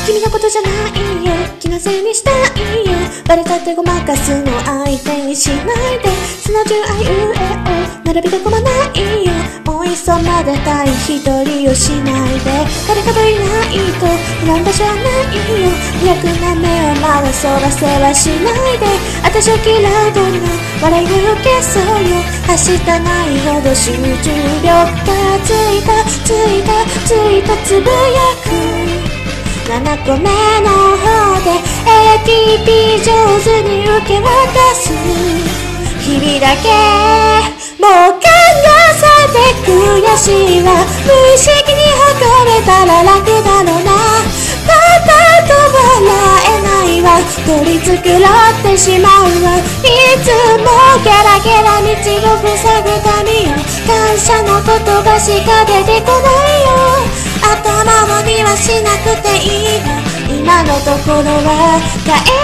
君のことじゃないよ、気のせいにしたいよ。バレたってごまかすの相手にしないで。その純愛ゆえを並び囲まないよ。追いそうまでたい一人をしないで。誰かといないと不安場所はないよ。逆な目をまだそらせはしないで。私を嫌うどんな笑い声を消そうよ。はしたないほど集中力がついたつぶやく。7個目の方で ATP 上手に受け渡す。日々だけもう考されて悔しいわ。無意識に運べたら楽だろうな。パパと笑えないわ。取り繕ってしまうわ。いつもゲラゲラに地獄塞ぐためよ。感謝の言葉しか出てこないよ。頭のにはしなくていいの。今のところは帰